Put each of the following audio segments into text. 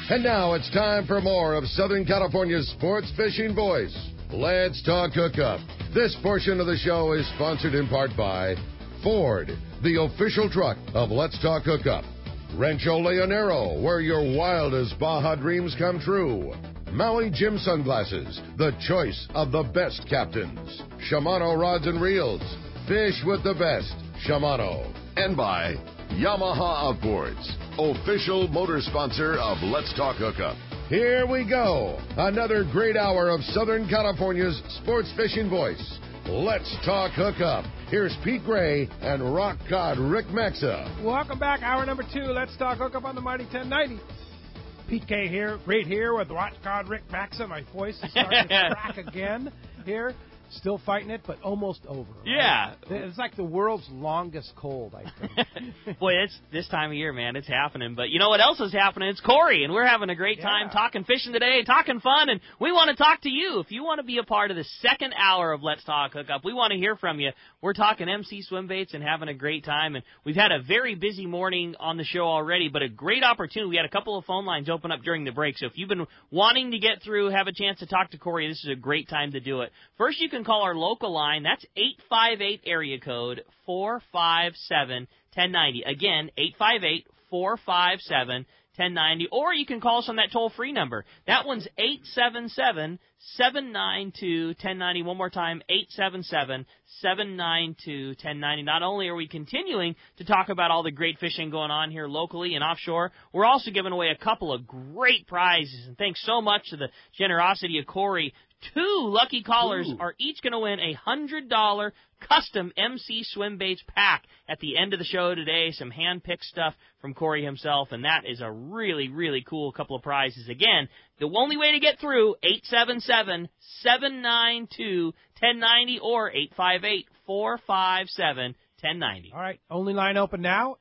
And now it's time for more of Southern California's sports fishing voice. Let's talk hookup. This portion of the show is sponsored in part by Ford, the official truck of Let's Talk Hookup. Rancho Leonero, where your wildest Baja dreams come true. Maui Jim Sunglasses, the choice of the best captains. Shimano Rods and Reels, fish with the best. Shimano. And by Yamaha Outboards, official motor sponsor of Let's Talk Hookup. Here we go. Another great hour of Southern California's sports fishing voice. Let's Talk Hookup. Here's Pete Gray and rock god Rick Maxa. Welcome back. Hour number 2. Let's Talk Hookup on the Mighty 1090. Pete K here, right here with rock god Rick Maxa. My voice is starting to crack again here. Still fighting it, but almost over. Right? Yeah. It's like the world's longest cold, I think. Boy, it's this time of year, man. It's happening. But you know what else is happening? It's Corey, and we're having a great time talking fishing today, talking fun, and we want to talk to you. If you want to be a part of the second hour of Let's Talk Hookup, we want to hear from you. We're talking MC swim baits and having a great time, and we've had a very busy morning on the show already, but a great opportunity. We had a couple of phone lines open up during the break, so if you've been wanting to get through, have a chance to talk to Corey, this is a great time to do it. First, you can call our local line. That's 858 area code 457-1090. Again, 858-457-1090. Or you can call us on that toll-free number. That one's 877-792-1090. One more time, 877-792-1090. Not only are we continuing to talk about all the great fishing going on here locally and offshore, we're also giving away a couple of great prizes. And thanks so much to the generosity of Corey. 2 lucky callers are each going to win a $100 custom MC Swim Baits pack at the end of the show today. Some hand-picked stuff from Corey himself, and that is a really, really cool couple of prizes. Again, the only way to get through, 877-792-1090 or 858-457-1090. All right, only line open now,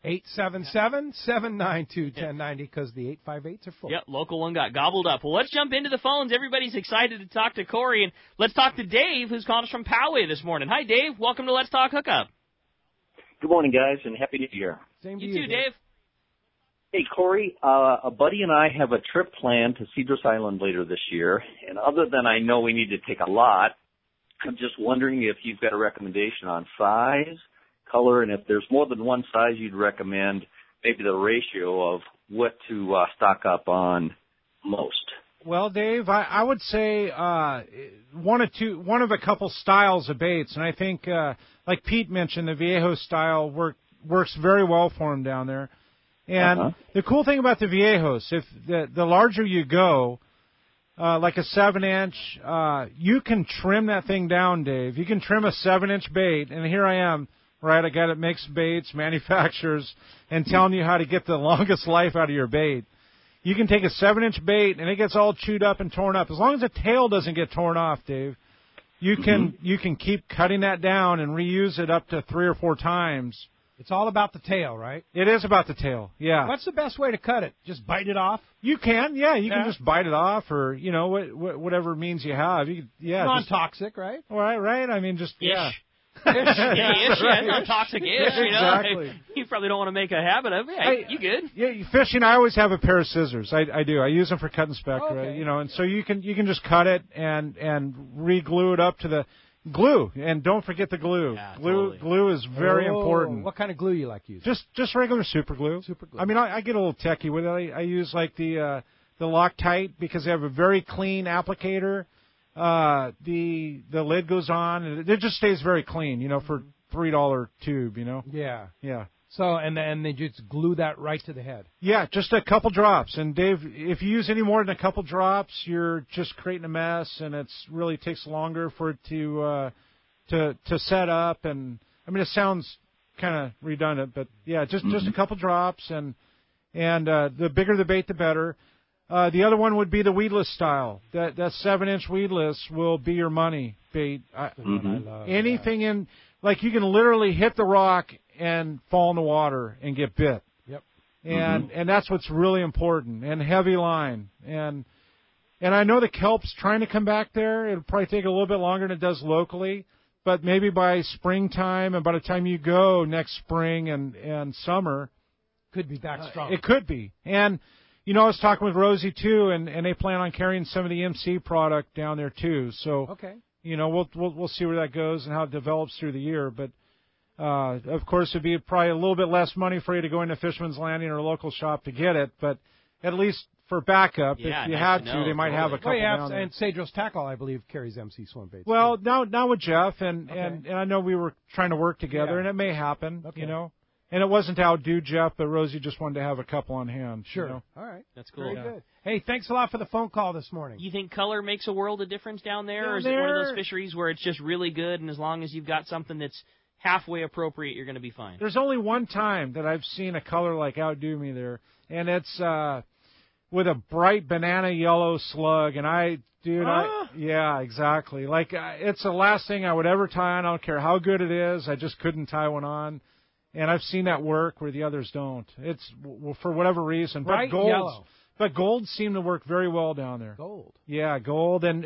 877-792-1090, because the 858s are full. Yep, local one got gobbled up. Well, let's jump into the phones. Everybody's excited to talk to Corey, and let's talk to Dave, who's called us from Poway this morning. Hi, Dave. Welcome to Let's Talk Hookup. Good morning, guys, and Happy New Year. Same to you too, Dave. Hey, Corey, a buddy and I have a trip planned to Cedros Island later this year, and other than I know we need to take a lot, I'm just wondering if you've got a recommendation on size, color, and if there's more than one size you'd recommend, maybe the ratio of what to stock up on most. Well, Dave, I would say one of a couple styles of baits, and I think, like Pete mentioned, the Viejo style works very well for him down there. And the cool thing about the Viejos, if the larger you go, like a 7-inch, you can trim that thing down, Dave. You can trim a 7-inch bait, and here I am. Right, a guy that makes baits, manufactures, and telling you how to get the longest life out of your bait. You can take a 7-inch bait, and it gets all chewed up and torn up. As long as the tail doesn't get torn off, Dave, you can keep cutting that down and reuse it up to 3 or 4 times. It's all about the tail, right? It is about the tail, yeah. What's the best way to cut it? Just bite it off? You can, yeah. You can just bite it off, or whatever means you have. Non-toxic, right? Right. I mean, just non-toxic-ish, Exactly. You probably don't want to make a habit of it. Hey, you good? Yeah, fishing, I always have a pair of scissors. I do. I use them for cutting speck, and so you can just cut it and re-glue it up to the glue. And don't forget the glue. Yeah, Glue is very important. What kind of glue you like using? Just regular super glue. I mean, I get a little techie with it. I use like the Loctite because they have a very clean applicator. The lid goes on, and it just stays very clean, for $3 tube, Yeah. Yeah. So, and they just glue that right to the head. Yeah, just a couple drops. And Dave, if you use any more than a couple drops, you're just creating a mess, and it's really takes longer for it to set up. And I mean, it sounds kind of redundant, but yeah, just a couple drops, and the bigger the bait, the better. The other one would be the weedless style. That 7-inch weedless will be your money bait. Anything in, like you can literally hit the rock and fall in the water and get bit. Yep. And that's what's really important. And heavy line. And I know the kelp's trying to come back there. It'll probably take a little bit longer than it does locally. But maybe by springtime and by the time you go next spring and summer, could be back strong. It could be. And I was talking with Rosie too, and they plan on carrying some of the MC product down there too. So, Okay. We'll see where that goes and how it develops through the year. But of course, it'd be probably a little bit less money for you to go into Fisherman's Landing or a local shop to get it, but at least for backup, if you had to, they might have a couple down there. And Cedros Tackle, I believe, carries MC swim baits. Well, now with Jeff, and I know we were trying to work together, and it may happen, And it wasn't to outdo Jeff, but Rosie just wanted to have a couple on hand. Sure. All right. That's cool. Very good. Hey, thanks a lot for the phone call this morning. You think color makes a world of difference down there, or is it one of those fisheries where it's just really good, and as long as you've got something that's halfway appropriate, you're going to be fine? There's only one time that I've seen a color like outdo me there, and it's with a bright banana yellow slug, and yeah, exactly. Like, it's the last thing I would ever tie on. I don't care how good it is. I just couldn't tie one on. And I've seen that work where the others don't. It's for whatever reason. Bright yellow. But golds seem to work very well down there. Gold. Yeah, gold. And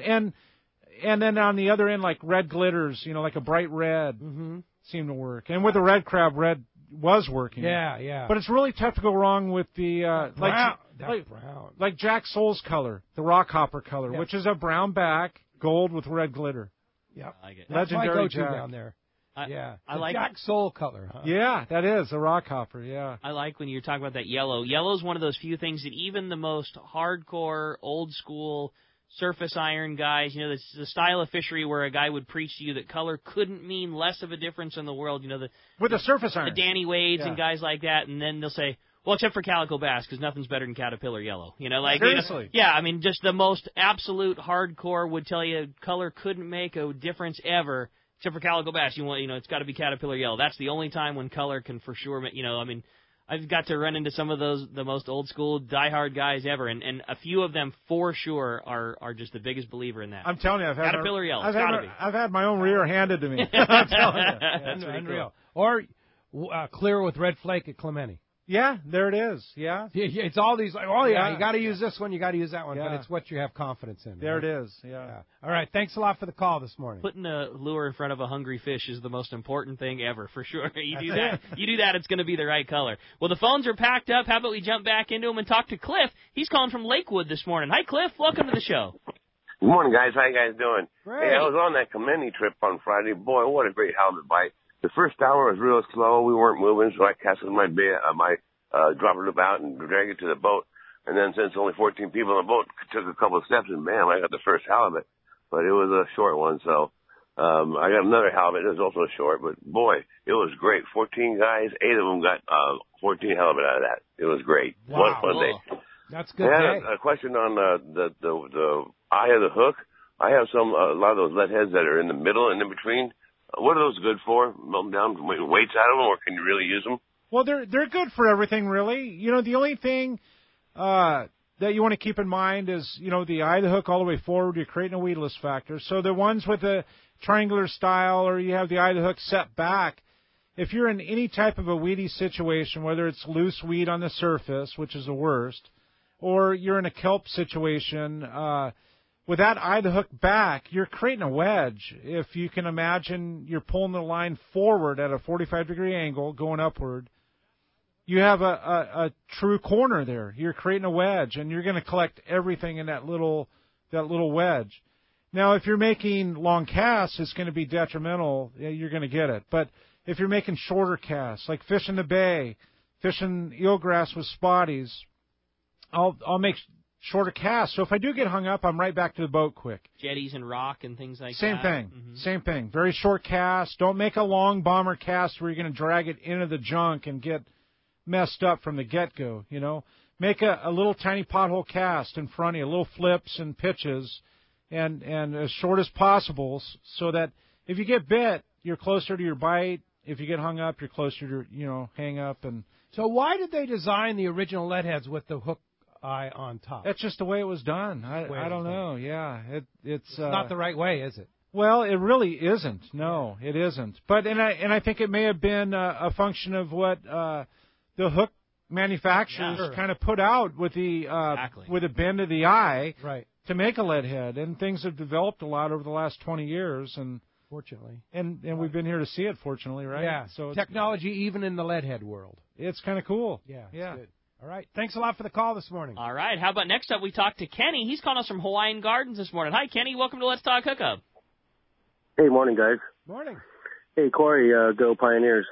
then on the other end, like red glitters, like a bright red seem to work. And with the red crab, red was working. Yeah. But it's really tough to go wrong with the brown. Like Jack Soul's color, the rock hopper color, Yep. which is a brown back, gold with red glitter. Yep. I like it. That's my Legendary go-to Jack. down there. I The like Jack Soul color, huh? Yeah, that is a rock hopper. Yeah. I like when you're talking about that yellow. Yellow is one of those few things that even the most hardcore, old school surface iron guys, the style of fishery where a guy would preach to you that color couldn't mean less of a difference in the world. With the surface iron. The Danny Wades and guys like that, and then they'll say, well, except for calico bass, because nothing's better than caterpillar yellow. Seriously? Just the most absolute hardcore would tell you color couldn't make a difference ever. Except for calico bass, it's got to be caterpillar yellow. That's the only time when color can for sure, I've got to run into some of the most old school diehard guys ever, and a few of them for sure are just the biggest believer in that. I'm telling you, caterpillar yellow. I've had my own rear handed to me. I'm telling you. That's unreal. Or clear with red flake at Clemente. Yeah, there it is. Yeah. It's all these, you got to use this one, you got to use that one, Yeah. but it's what you have confidence in. There right? it is. Yeah. All right, thanks a lot for the call this morning. Putting a lure in front of a hungry fish is the most important thing ever, for sure. You do that, it's going to be the right color. Well, the phones are packed up. How about we jump back into them and talk to Cliff? He's calling from Lakewood this morning. Hi, Cliff. Welcome to the show. Good morning, guys. How you guys doing? Great. Hey, I was on that Clemente trip on Friday. Boy, what a great halibut bite. The first hour was real slow. We weren't moving, so I casted my dropper loop out and dragged it to the boat. And then since only 14 people on the boat, took a couple of steps, and bam, I got the first halibut. But it was a short one, so I got another halibut. It was also short, but boy, it was great. 14 guys, 8 of them got 14 halibut out of that. It was great. Wow. What a fun day. That's good. I had a question on the eye of the hook. I have a lot of those lead heads that are in the middle and in between. What are those good for? Melt them down, weights out of them, or can you really use them? Well, they're good for everything, really. The only thing that you want to keep in mind is, the eye of the hook all the way forward, you're creating a weedless factor. So the ones with a triangular style, or you have the eye of the hook set back, if you're in any type of a weedy situation, whether it's loose weed on the surface, which is the worst, or you're in a kelp situation, with that eye of the hook back, you're creating a wedge. If you can imagine, you're pulling the line forward at a 45-degree angle, going upward. You have a true corner there. You're creating a wedge, and you're going to collect everything in that little wedge. Now, if you're making long casts, it's going to be detrimental. You're going to get it. But if you're making shorter casts, like fishing the bay, fishing eelgrass with spotties, I'll make shorter casts. So if I do get hung up, I'm right back to the boat quick. Jetties and rock and things like Same that. thing. Mm-hmm. Same thing. Very short cast. Don't make a long bomber cast where you're going to drag it into the junk and get messed up from the get-go, Make a little tiny pothole cast in front of you, little flips and pitches, and as short as possible, so that if you get bit, you're closer to your bite. If you get hung up, you're closer to, hang up. And so why did they design the original lead heads with the hook eye on top? That's just the way it was done. I don't know. Yeah, it's not the right way, is it? Well, it really isn't. No, it isn't. But I think it may have been a function of what the hook manufacturers kind of put out with the with a bend of the eye to make a lead head, and things have developed a lot over the last 20 years, and fortunately, and we've been here to see it. Fortunately, right? Yeah. So technology, even in the lead head world, it's kind of cool. Yeah. Yeah. It's good. All right. Thanks a lot for the call this morning. All right. How about next up we talk to Kenny. He's calling us from Hawaiian Gardens this morning. Hi, Kenny. Welcome to Let's Talk Hookup. Hey, morning, guys. Morning. Hey, Corey, go Pioneers.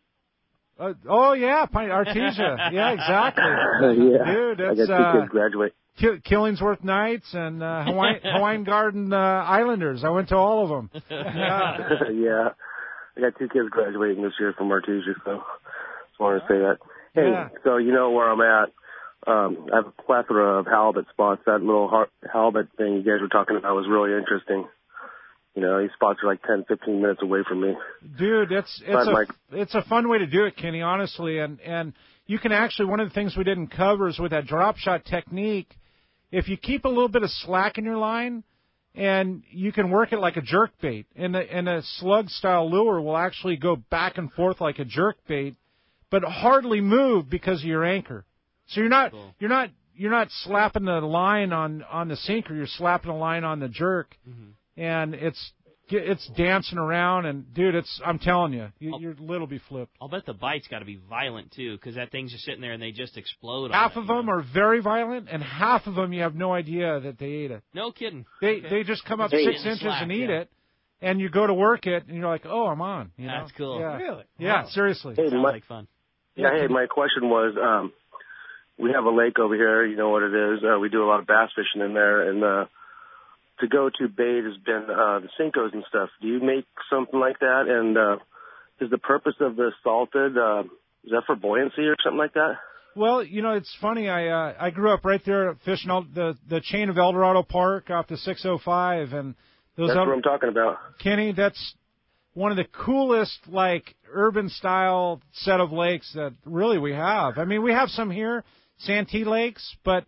Oh, yeah, Artesia. Yeah, exactly. Yeah. Dude, I it's got 2 kids graduate. Killingsworth Knights and Hawaiian Garden Islanders. I went to all of them. Yeah. Yeah. I got 2 kids graduating this year from Artesia, so just wanted to say that. Hey, Yeah. so you know where I'm at. I have a plethora of halibut spots. That little halibut thing you guys were talking about was really interesting. You know, these spots are like 10, 15 minutes away from me. Dude, it's a fun way to do it, Kenny, honestly. And you can actually, one of the things we didn't cover is with that drop shot technique, if you keep a little bit of slack in your line, and you can work it like a jerk bait, and a slug style lure will actually go back and forth like a jerk bait, but hardly move because of your anchor. So you're not slapping the line on the sinker, you're slapping the line on the jerk. Mm-hmm. And it's dancing around, and dude, I'm telling you, your lid'll be flipped. I'll bet the bite's got to be violent too, because that thing's just sitting there and they just explode. Half of them are very violent, and half of them you have no idea that they ate it. No kidding. They just come up 6 inches and eat it, and you go to work it, and you're like, oh, I'm on. You know? That's cool. Yeah. Really? Yeah, Wow. seriously. Hey, Sounds like fun. Hey, my question was, we have a lake over here. You know what it is. We do a lot of bass fishing in there, and to go to bait has been the Senkos and stuff. Do you make something like that? And is the purpose of the salted, is that for buoyancy or something like that? Well, you know, it's funny. I grew up right there fishing the chain of El Dorado Park off the 605, and those. That's what I'm talking about. Kenny, that's one of the coolest, like, urban style set of lakes that really we have. I mean, we have some here, Santee Lakes, but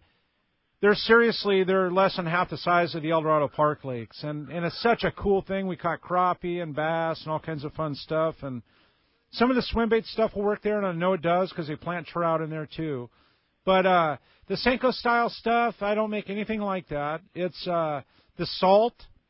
they're less than half the size of the El Dorado Park lakes, and it's such a cool thing. We caught crappie and bass and all kinds of fun stuff, and some of the swim bait stuff will work there, and I know it does because they plant trout in there too. But the Senko style stuff, I don't make anything like that. It's the salt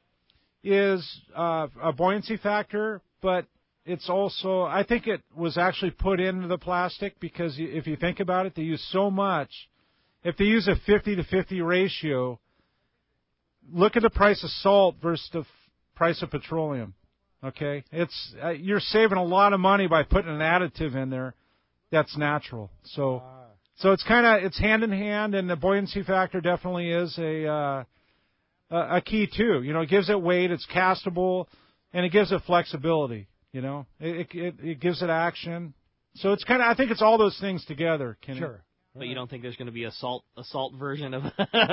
is a buoyancy factor, but it's also, I think it was actually put into the plastic because if you think about it, they use so much. If they use a 50-50 ratio, look at the price of salt versus the price of petroleum. Okay, you're saving a lot of money by putting an additive in there that's natural. So it's it's hand in hand, and the buoyancy factor definitely is a key too. You know, it gives it weight, it's castable, and it gives it flexibility. You know, it gives it action. So it's I think it's all those things together, Kenny. Sure. But you don't think there's going to be a salt version of a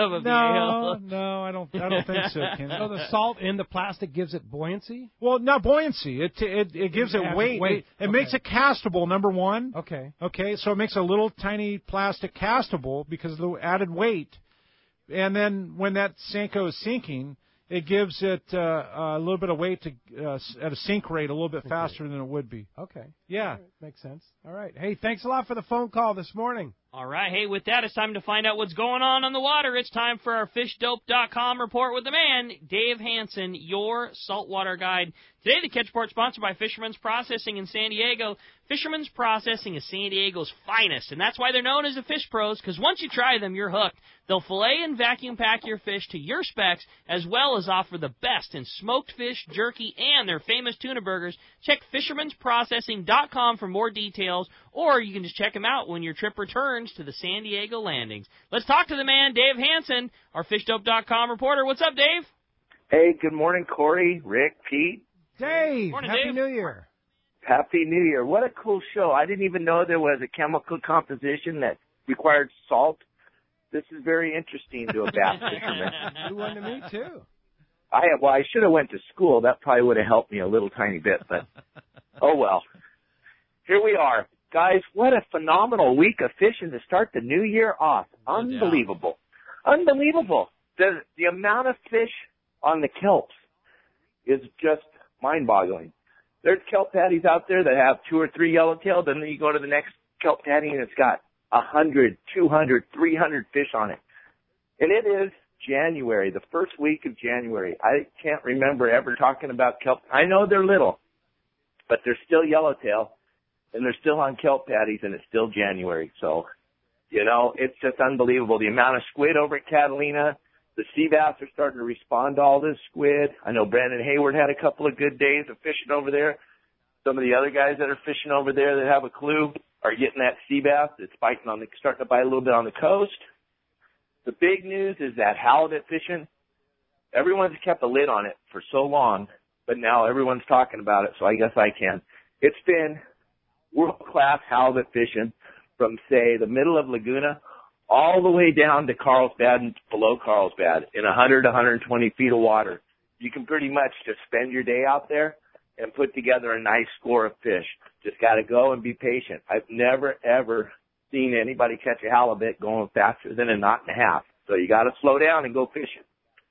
No, I don't think so, Kenny. So the salt in the plastic gives it buoyancy? Well, not buoyancy. It gives it weight. It makes it castable, number one. Okay. Okay, so it makes a little tiny plastic castable because of the added weight. And then when that Senko is sinking, it gives it a little bit of weight at a sink rate a little bit faster than it would be. Okay. Yeah. Right. Makes sense. All right. Hey, thanks a lot for the phone call this morning. All right. Hey, with that, it's time to find out what's going on the water. It's time for our FishDope.com report with the man, Dave Hansen, your saltwater guide. Today, the Catch Report sponsored by Fisherman's Processing in San Diego. Fisherman's Processing is San Diego's finest, and that's why they're known as the Fish Pros, because once you try them, you're hooked. They'll fillet and vacuum pack your fish to your specs, as well as offer the best in smoked fish, jerky, and their famous tuna burgers. Check Fisherman'sProcessing.com for more details, or you can just check them out when your trip returns to the San Diego landings. Let's talk to the man, Dave Hansen, our FishDope.com reporter. What's up, Dave? Hey, good morning, Corey, Rick, Pete. Dave, Morning, Happy Dave. New Year. Happy New Year. What a cool show. I didn't even know there was a chemical composition that required salt. This is very interesting to a bass fisherman. New one to me, too. I should have went to school. That probably would have helped me a little tiny bit, but oh well. Here we are. Guys, what a phenomenal week of fishing to start the new year off. Unbelievable. Unbelievable. The amount of fish on the kelps is just mind-boggling. There's kelp patties out there that have 2 or 3 yellowtails, and then you go to the next kelp patty and it's got 100, 200, 300 fish on it. And it is January, the first week of January. I can't remember ever talking about kelp. I know they're little, but they're still yellowtail, and they're still on kelp patties, and it's still January. So You know, it's just unbelievable. The amount of squid over at Catalina, the sea bass are starting to respond to all this squid. I know Brandon Hayward had a couple of good days of fishing over there. Some of the other guys that are fishing over there that have a clue are getting that sea bass that's biting starting to bite a little bit on the coast. The big news is that halibut fishing, everyone's kept a lid on it for so long, but now everyone's talking about it, so I guess I can. It's been world-class halibut fishing from, say, the middle of Laguna all the way down to Carlsbad and below Carlsbad in 100 to 120 feet of water. You can pretty much just spend your day out there and put together a nice score of fish. Just got to go and be patient. I've never, ever seen anybody catch a halibut going faster than a knot and a half. So you got to slow down and go fishing.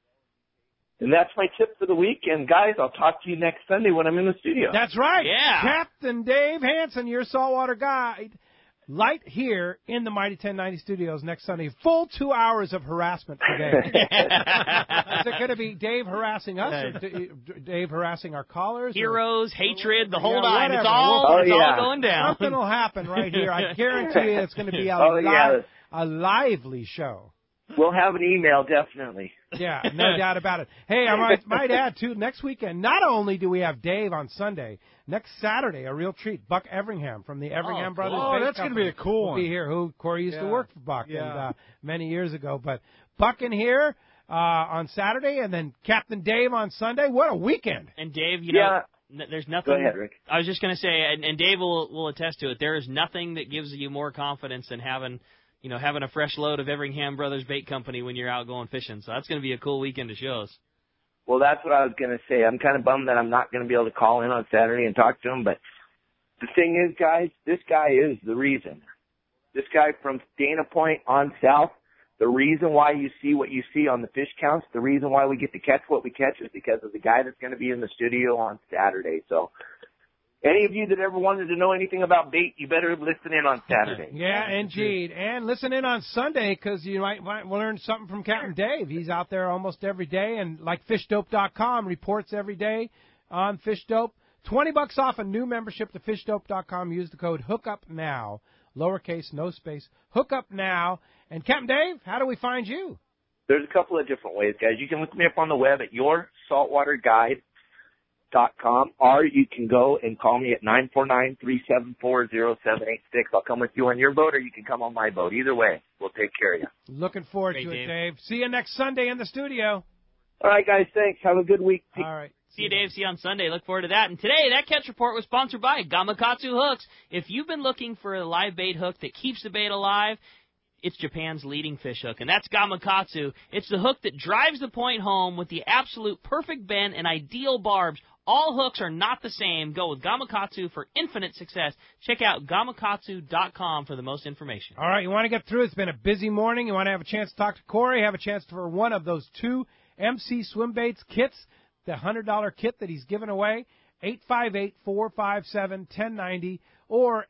And that's my tip for the week. And, guys, I'll talk to you next Sunday when I'm in the studio. That's right. Yeah. Captain Dave Hansen, your saltwater guide, light here in the Mighty 1090 studios next Sunday. Full 2 hours of harassment for Dave. Is it going to be Dave harassing us or Dave harassing our callers? Heroes, hatred, the whole Yeah, nine. whatever. It's all yeah. going down. Something will happen right here. I guarantee you it's going to be a lively show. We'll have an email, definitely. Yeah, no doubt about it. Hey, I might add, too, next weekend, not only do we have Dave on Sunday, next Saturday, a real treat, Buck Everingham from the Everingham Brothers Oh, Bait that's going to Company be a cool will one. be here, who Corey used to work for Buck Yeah. many years ago. But Buck in here on Saturday, and then Captain Dave on Sunday. What a weekend. And Dave, you know, there's nothing. Go ahead, Rick. I was just going to say, and Dave will attest to it. There is nothing that gives you more confidence than having a fresh load of Everingham Brothers Bait Company when you're out going fishing. So that's going to be a cool weekend of shows. Well, that's what I was going to say. I'm kind of bummed that I'm not going to be able to call in on Saturday and talk to him. But the thing is, guys, this guy is the reason. This guy from Dana Point on south, the reason why you see what you see on the fish counts, the reason why we get to catch what we catch is because of the guy that's going to be in the studio on Saturday. So any of you that ever wanted to know anything about bait, you better listen in on Saturday. Yeah, indeed. And listen in on Sunday because you might learn something from Captain Dave. He's out there almost every day, and like FishDope.com reports every day on FishDope. $20 off a new membership to FishDope.com. Use the code HOOKUPNOW, lowercase, no space, HOOKUPNOW. And Captain Dave, how do we find you? There's a couple of different ways, guys. You can look me up on the web at yoursaltwaterguide.com, or you can go and call me at 949-374-0786. I'll come with you on your boat, or you can come on my boat. Either way, we'll take care of you. Looking forward to it, Dave. See you next Sunday in the studio. All right, guys, thanks. Have a good week. All right. See you, Dave. See you on Sunday. Look forward to that. And today, that catch report was sponsored by Gamakatsu Hooks. If you've been looking for a live bait hook that keeps the bait alive, it's Japan's leading fish hook, and that's Gamakatsu. It's the hook that drives the point home with the absolute perfect bend and ideal barbs. All hooks are not the same. Go with Gamakatsu for infinite success. Check out Gamakatsu.com for the most information. All right, you want to get through. It's been a busy morning. You want to have a chance to talk to Corey, have a chance for one of those 2 MC Swim Baits kits, the $100 kit that he's giving away, 858-457-1090 or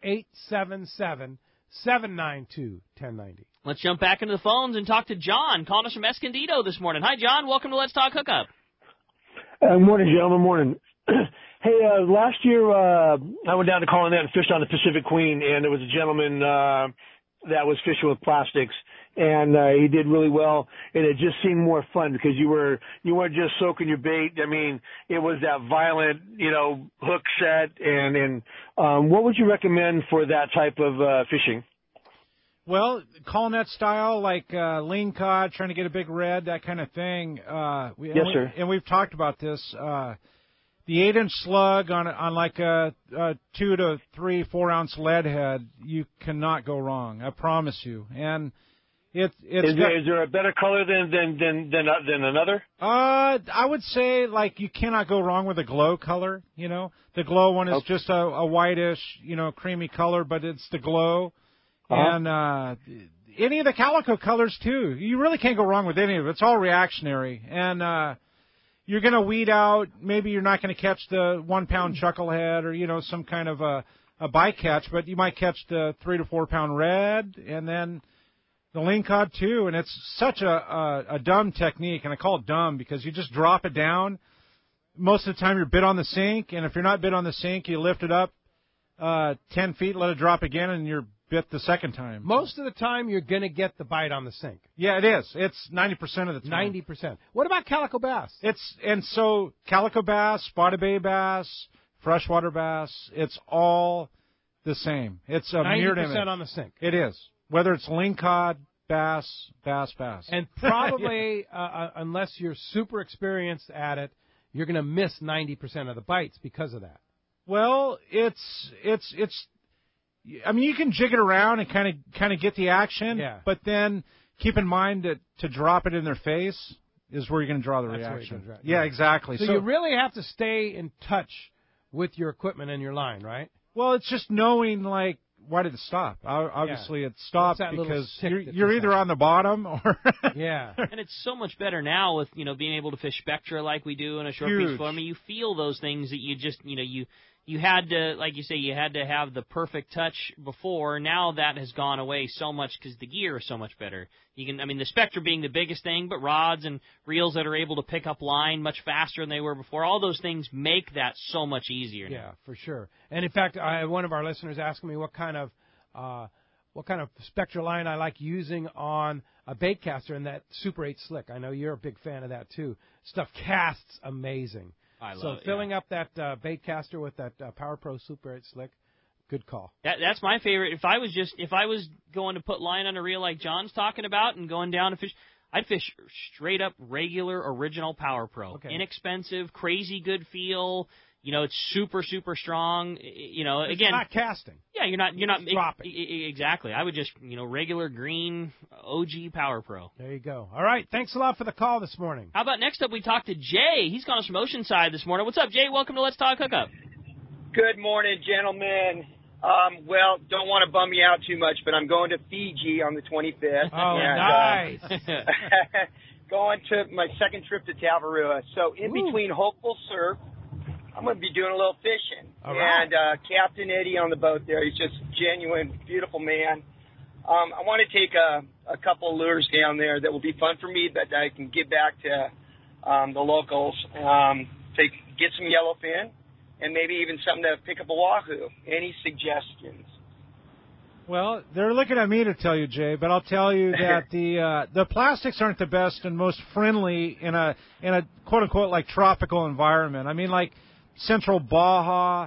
877-792-1090. Let's jump back into the phones and talk to John, calling us from Escondido this morning. Hi, John. Welcome to Let's Talk Hookup. Morning, gentlemen. Morning. Hey, last year I went down to Colonette and fished on the Pacific Queen, and there was a gentleman that was fishing with plastics, and he did really well, and it just seemed more fun because you weren't just soaking your bait. I mean, it was that violent, hook set, and what would you recommend for that type of fishing? Well, Colonette style, like lean cod, trying to get a big red, that kind of thing. Yes, sir. And we've talked about this. The 8-inch slug on like a 2 to 3, 4 ounce lead head, you cannot go wrong. I promise you. And is there a better color than another? I would say like you cannot go wrong with a glow color. The glow one is just a whitish, creamy color, but it's the glow. And any of the calico colors, too. You really can't go wrong with any of it. It's all reactionary. And you're going to weed out, maybe you're not going to catch the 1-pound chucklehead or, some kind of a bycatch, but you might catch the 3 to 4 pound red and then the lean cod, too. And it's such a dumb technique, and I call it dumb because you just drop it down. Most of the time you're bit on the sink, and if you're not bit on the sink, you lift it up 10 feet, let it drop again, and you're bit the second time. Most of the time, you're going to get the bite on the sink. Yeah, it is. It's 90% of the time. 90%. What about calico bass? So calico bass, spotted bay bass, freshwater bass, it's all the same. It's a mirrored image. 90% on the sink. It is. Whether it's lingcod, bass. And probably, unless you're super experienced at it, you're going to miss 90% of the bites because of that. Well, it's. I mean, you can jig it around and kind of get the action. Yeah. But then keep in mind that to drop it in their face is where you're going to draw the reaction. Yeah, exactly. So you really have to stay in touch with your equipment and your line, right? Well, it's just knowing, like, why did it stop? Obviously, it stopped because you're either on the bottom or... Yeah. And it's so much better now with, being able to fish Spectra like we do in a short piece form. I mean, you feel those things that you just, you had to, like you say, you had to have the perfect touch before. Now that has gone away so much because the gear is so much better. The Spectra being the biggest thing, but rods and reels that are able to pick up line much faster than they were before. All those things make that so much easier now. Yeah, for sure. And in fact, one of our listeners asked me what kind of Spectra line I like using on a bait caster, and that Super 8 slick. I know you're a big fan of that too. Stuff casts amazing. Filling up that bait caster with that Power Pro Super 8 slick, good call. That's my favorite. If I was going to put line on a reel like John's talking about and going down to fish, I'd fish straight up regular original Power Pro. Okay. Inexpensive, crazy good feel. It's super, super strong. It's again, not casting. Yeah, you're not dropping. Exactly. I would just, regular green OG Power Pro. There you go. All right. Thanks a lot for the call this morning. How about next up we talk to Jay. He's calling us from Oceanside this morning. What's up, Jay? Welcome to Let's Talk Hookup. Good morning, gentlemen. Well, don't want to bum you out too much, but I'm going to Fiji on the 25th. Oh, nice. Going to my second trip to Tavarua. So in between Hopeful Surf, I'm going to be doing a little fishing. All right. And Captain Eddie on the boat there, he's just genuine, beautiful man. I want to take a couple of lures down there that will be fun for me that I can give back to the locals. Get some yellowfin and maybe even something to pick up a wahoo. Any suggestions? Well, they're looking at me to tell you, Jay, but I'll tell you that the plastics aren't the best and most friendly in a quote unquote like tropical environment. I mean, like Central Baja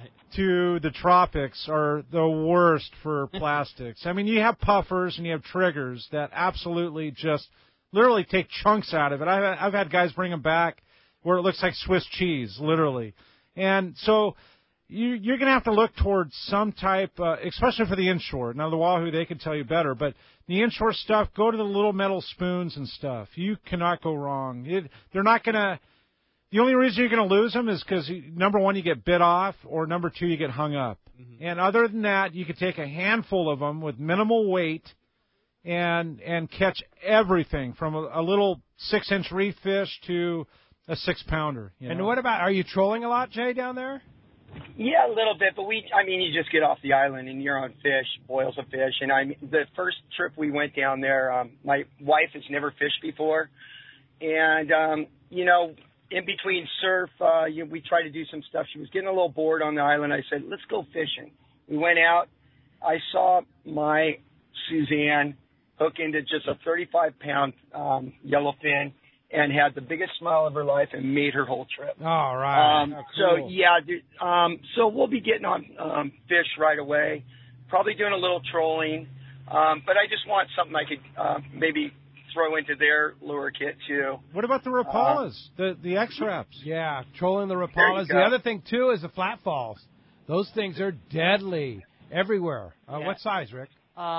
to the tropics are the worst for plastics. I mean, you have puffers and you have triggers that absolutely just literally take chunks out of it. I've had guys bring them back where it looks like Swiss cheese, literally. And so you're going to have to look towards some type, especially for the inshore. Now, the wahoo, they can tell you better, but the inshore stuff, go to the little metal spoons and stuff. You cannot go wrong. They're not going to. The only reason you're going to lose them is because, number one, you get bit off, or number two, you get hung up. Mm-hmm. And other than that, you could take a handful of them with minimal weight and catch everything from a little 6-inch reef fish to a 6-pounder. And what about, are you trolling a lot, Jay, down there? Yeah, a little bit, but you just get off the island and you're on fish, boils of fish. And the first trip we went down there, my wife has never fished before. And, in between surf, we tried to do some stuff. She was getting a little bored on the island. I said, let's go fishing. We went out. I saw my Suzanne hook into just a 35-pound yellowfin and had the biggest smile of her life and made her whole trip. All right. Cool. So, yeah, dude, so we'll be getting on fish right away, probably doing a little trolling. But I just want something I could maybe throw into their lure kit, too. What about the Rapalas, the X-Wraps? Yeah, trolling the Rapalas. The other thing, too, is the flat falls. Those things are deadly everywhere. What size, Rick?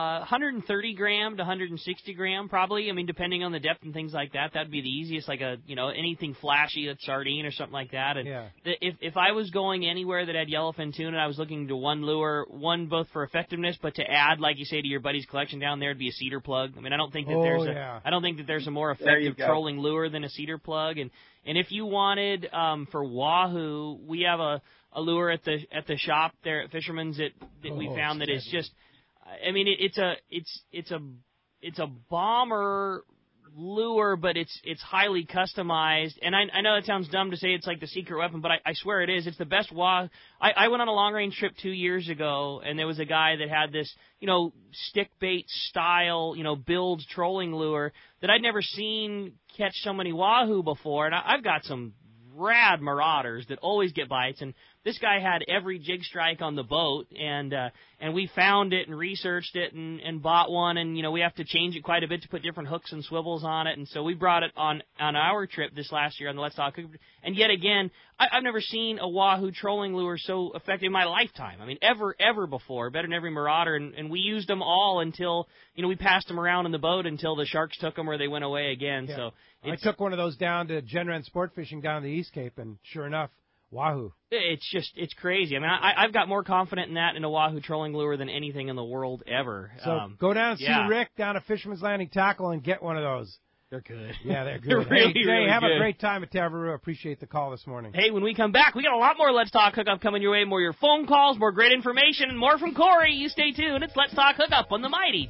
130 gram to 160 gram, probably. I mean, depending on the depth and things like that, that'd be the easiest. Like anything flashy, that's sardine or something like that. And if I was going anywhere that had yellowfin tuna, I was looking to one lure, one both for effectiveness, but to add, like you say, to your buddy's collection down there, it'd be a cedar plug. I mean, I don't think that there's a more effective trolling lure than a cedar plug. And if you wanted for wahoo, we have a lure at the shop there at Fisherman's that we found that is just. I mean, it's a bomber lure, but it's highly customized. And I know it sounds dumb to say it's like the secret weapon, but I swear it is. It's the best wahoo. I went on a long-range trip 2 years ago, and there was a guy that had this, stick bait style, build trolling lure that I'd never seen catch so many wahoo before. And I've got some rad marauders that always get bites, and this guy had every jig strike on the boat, and we found it and researched it and bought one, and we have to change it quite a bit to put different hooks and swivels on it, and so we brought it on our trip this last year on the Let's Talk Hookup. And yet again, I've never seen a wahoo trolling lure so effective in my lifetime. I mean, ever before, better than every marauder, and we used them all until we passed them around in the boat until the sharks took them or they went away again. Yeah. So I took one of those down to Genren Sport Fishing down the East Cape, and sure enough, wahoo. It's crazy. I mean, I've got more confident in that in a wahoo trolling lure than anything in the world ever. So go down and see Rick down at Fisherman's Landing Tackle and get one of those. They're good. Yeah, they're good. They're really, really have good. a great time at Tavarua. Appreciate the call this morning. Hey, when we come back, we got a lot more Let's Talk Hookup coming your way. More your phone calls, more great information, and more from Corey. You stay tuned. It's Let's Talk Hookup on the Mighty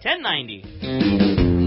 1090.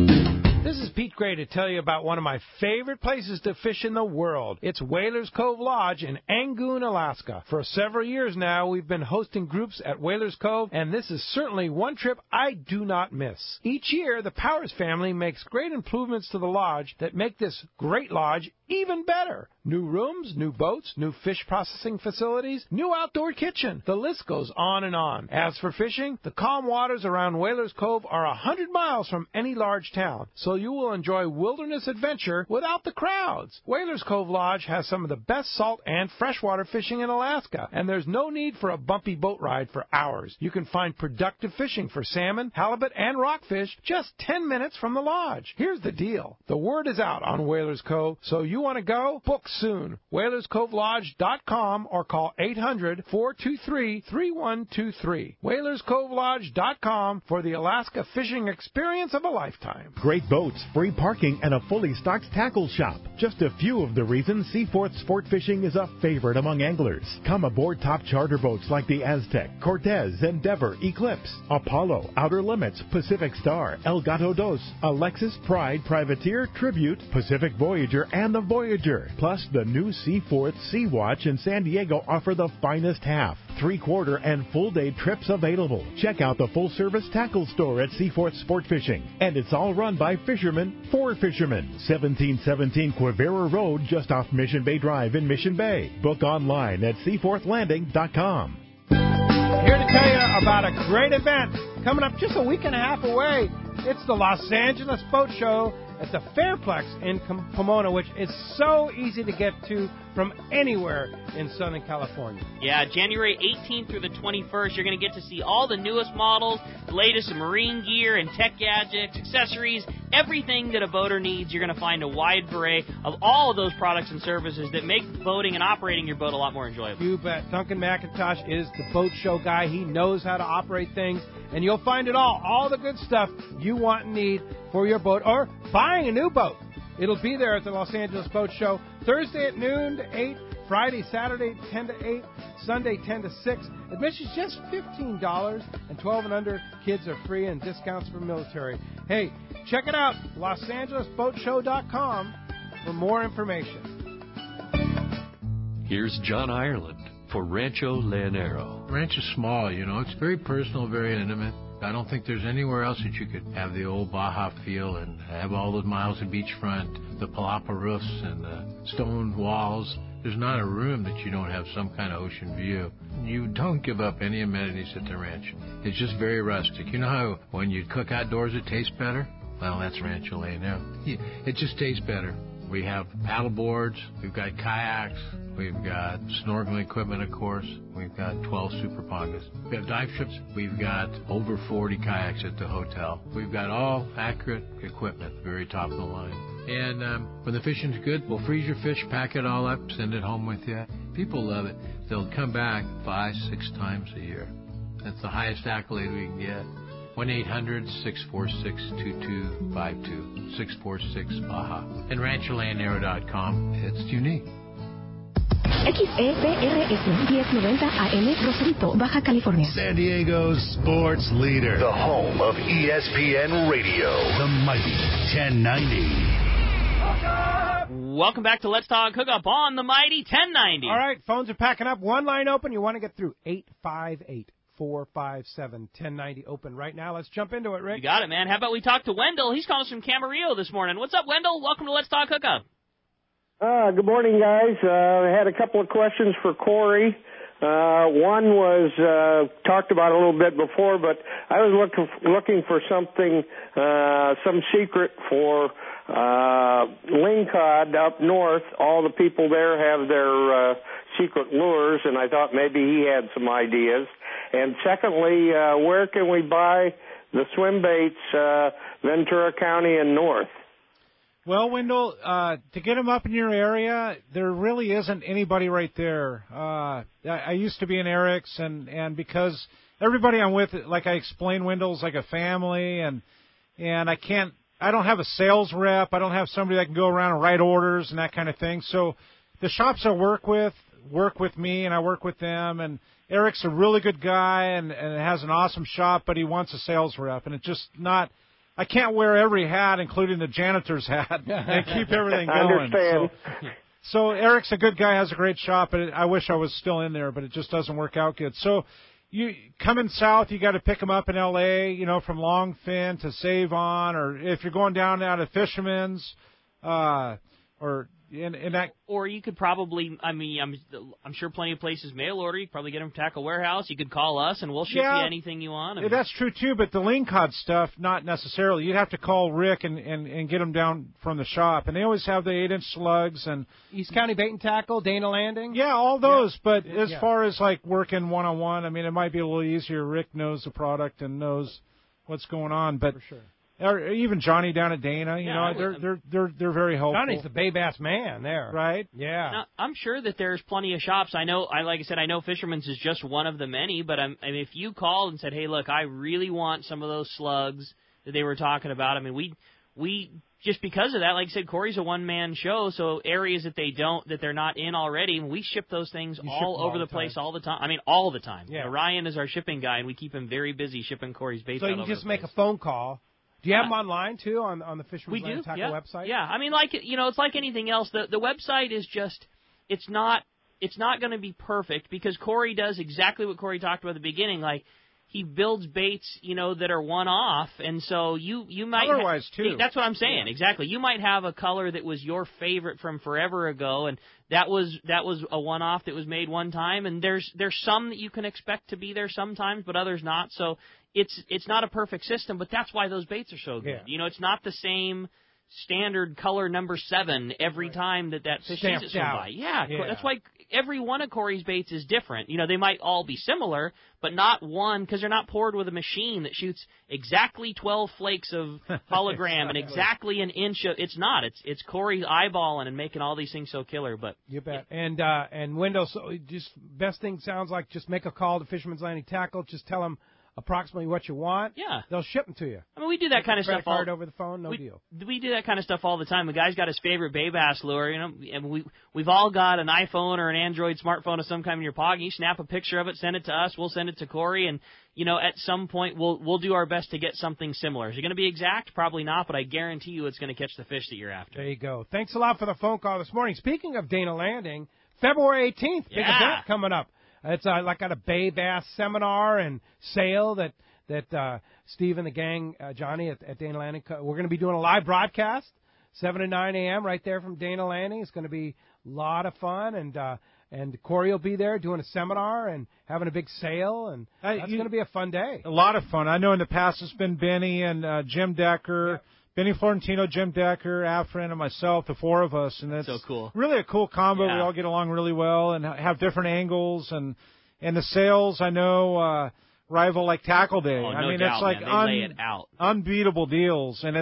This is Pete Gray to tell you about one of my favorite places to fish in the world. It's Whalers Cove Lodge in Angoon, Alaska. For several years now, we've been hosting groups at Whalers Cove, and this is certainly one trip I do not miss. Each year, the Powers family makes great improvements to the lodge that make this great lodge even better. New rooms, new boats, new fish processing facilities, new outdoor kitchen. The list goes on and on. As for fishing, the calm waters around Whalers Cove are 100 miles from any large town, so you will enjoy wilderness adventure without the crowds. Whalers Cove Lodge has some of the best salt and freshwater fishing in Alaska, and there's no need for a bumpy boat ride for hours. You can find productive fishing for salmon, halibut, and rockfish just 10 minutes from the lodge. Here's the deal. The word is out on Whalers Cove, so you want to go? Book soon. WhalersCoveLodge.com or call 800-423-3123. WhalersCoveLodge.com for the Alaska fishing experience of a lifetime. Great boats, free parking, and a fully stocked tackle shop. Just a few of the reasons Seaforth Sport Fishing is a favorite among anglers. Come aboard top charter boats like the Aztec, Cortez, Endeavor, Eclipse, Apollo, Outer Limits, Pacific Star, El Gato Dos, Alexis, Pride, Privateer, Tribute, Pacific Voyager, and the Voyager. Plus, the new Seaforth Sea Watch in San Diego offer the finest half, 3/4, and full-day trips available. Check out the full-service tackle store at Seaforth Sport Fishing. And it's all run by fishermen for fishermen. 1717 Quivira Road, just off Mission Bay Drive in Mission Bay. Book online at seaforthlanding.com. Here to tell you about a great event coming up just a week and a half away. It's the Los Angeles Boat Show at the Fairplex in Pomona, which is so easy to get to from anywhere in Southern California. Yeah, January 18th through the 21st, you're going to get to see all the newest models, the latest in marine gear and tech gadgets, accessories, everything that a boater needs. You're going to find a wide array of all of those products and services that make boating and operating your boat a lot more enjoyable. You bet. Duncan McIntosh is the boat show guy. He knows how to operate things, and you'll find it all the good stuff you want and need for your boat or buying a new boat. It'll be there at the Los Angeles Boat Show, Thursday at noon to 8, Friday, Saturday 10 to 8, Sunday 10 to 6. Admission's just $15, and 12 and under kids are free and discounts for military. Hey, check it out, LosAngelesBoatShow.com for more information. Here's John Ireland for Rancho Leonero. Ranch is small, it's very personal, very intimate. I don't think there's anywhere else that you could have the old Baja feel and have all those miles of beachfront, the palapa roofs and the stone walls. There's not a room that you don't have some kind of ocean view. You don't give up any amenities at the ranch. It's just very rustic. You know how when you cook outdoors it tastes better? Well, that's Rancho Leonero. It just tastes better. We have paddle boards, we've got kayaks, we've got snorkeling equipment, of course. We've got 12 Super Pongas. We've got dive trips. We've got over 40 kayaks at the hotel. We've got all accurate equipment, very top of the line. And when the fishing's good, we'll freeze your fish, pack it all up, send it home with you. People love it. They'll come back 5-6 times a year. That's the highest accolade we can get. 1-800-646-2252, 646-BAJA. And RanchoLeonero.com. It's unique. XEPRS 1090 AM, Rosarito, Baja California. San Diego's sports leader. The home of ESPN Radio. The Mighty 1090. Welcome back to Let's Talk Hookup on the Mighty 1090. All right, phones are packing up. One line open. You want to get through 858-457-1090 open right now. Let's jump into it, Rick. You got it, man. How about we talk to Wendell? He's calling us from Camarillo this morning. What's up, Wendell? Welcome to Let's Talk Hookup. Good morning, guys. I had a couple of questions for Corey. One was talked about a little bit before, but I was looking for something, some secret for lingcod up north. All the people there have their secret lures, and I thought maybe he had some ideas. And secondly, where can we buy the swim baits, Ventura County and north? Well, Wendell, to get them up in your area, there really isn't anybody right there. I used to be in Eric's, and because everybody I'm with, like I explained, Wendell, is like a family, and I don't have a sales rep. I don't have somebody that can go around and write orders and that kind of thing. So the shops I work with me, and I work with them, and Eric's a really good guy and has an awesome shop, but he wants a sales rep, and it's just not – I can't wear every hat, including the janitor's hat, and keep everything going. So Eric's a good guy, has a great shop, and I wish I was still in there, but it just doesn't work out good. So you coming south, you got to pick them up in L.A., from Longfin to Save-On, or if you're going down out of Fisherman's, or in that. Or you could probably, I'm sure plenty of places mail order. You could probably get them from Tackle Warehouse. You could call us, and we'll ship you anything you want. That's true, too, but the lingcod stuff, not necessarily. You'd have to call Rick and get them down from the shop. And they always have the 8-inch slugs. And East County Bait and Tackle, Dana Landing? Yeah, all those. Yeah. But as far as, working one-on-one, it might be a little easier. Rick knows the product and knows what's going on. But for sure. Or even Johnny down at Dana, they're very helpful. Johnny's the Bay-Bass man there, right? Yeah. Now, I'm sure that there's plenty of shops. I know Fisherman's is just one of the many. But if you called and said, "Hey, look, I really want some of those slugs that they were talking about," we just because of that, like I said, Corey's a one-man show, so areas that they're not in already, we ship those things all over the place all the time. All the time. Yeah. Ryan is our shipping guy, and we keep him very busy shipping Corey's baits. So you can just make a phone call. Do you have them online, too, on the Fisherman's Land Tackle website? Yeah, it's like anything else. The website is just, it's not going to be perfect because Corey does exactly what Corey talked about at the beginning. He builds baits, that are one-off, and so you might... Color-wise, too. That's what I'm saying, exactly. You might have a color that was your favorite from forever ago, and that was a one-off that was made one time, and there's some that you can expect to be there sometimes, but others not, so... It's not a perfect system, but that's why those baits are so good. Yeah. It's not the same standard color number 7 every time that fish sees it swim by. Yeah, that's why every one of Corey's baits is different. They might all be similar, but not one, because they're not poured with a machine that shoots exactly 12 flakes of hologram and exactly an inch of. It's not. It's Corey's eyeballing and making all these things so killer. But you bet. And Wendell, so just best thing sounds like just make a call to Fisherman's Landing Tackle. Just tell them approximately what you want. Yeah. They'll ship them to you. We do that kind of stuff. Card over the phone, no deal. We do that kind of stuff all the time. The guy's got his favorite Bay-Bass lure, and we've all got an iPhone or an Android smartphone of some kind in your pocket. You snap a picture of it, send it to us, we'll send it to Corey, and at some point we'll do our best to get something similar. Is it going to be exact? Probably not, but I guarantee you it's going to catch the fish that you're after. There you go. Thanks a lot for the phone call this morning. Speaking of Dana Landing, February 18th, big event coming up. It's like at a Bay Bass seminar and sale that Steve and the gang, Johnny at Dana Landing, we're going to be doing a live broadcast, 7 to 9 a.m. right there from Dana Landing. It's going to be a lot of fun, and Corey will be there doing a seminar and having a big sale, and that's going to be a fun day. A lot of fun. I know in the past it's been Benny and Jim Decker, Benny Florentino, Jim Decker, Afrin, and myself, the 4 of us, and it's so cool. Really a cool combo. Yeah. We all get along really well and have different angles, and the sales, I know, rival like Tackle Day. Oh, I mean, doubt, it's like lay it out. Unbeatable deals, and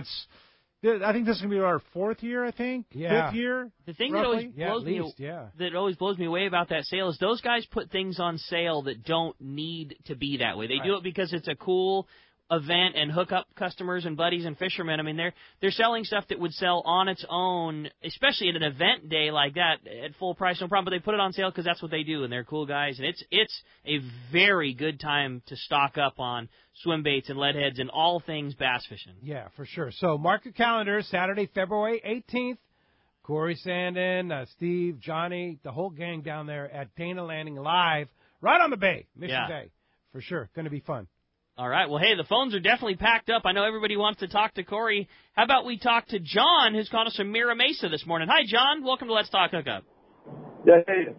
I think this is going to be our 4th year, Yeah. 5th year. The thing roughly? that always blows me away about that sale is those guys put things on sale that don't need to be that way. They do it because it's a cool event and hook up customers and buddies and fishermen. I mean, they're selling stuff that would sell on its own, especially at an event day like that at full price, no problem. But they put it on sale because that's what they do, and they're cool guys. And it's a very good time to stock up on swim baits and lead heads and all things bass fishing. Yeah, for sure. So mark your calendars, Saturday, February 18th, Corey Sandin, Steve, Johnny, the whole gang down there at Dana Landing Live, right on the bay, Mission Bay. For sure. Going to be fun. All right. Well, hey, the phones are definitely packed up. I know everybody wants to talk to Corey. How about we talk to John, who's calling us from Mira Mesa this morning. Hi, John. Welcome to Let's Talk Hookup. Yeah, hey,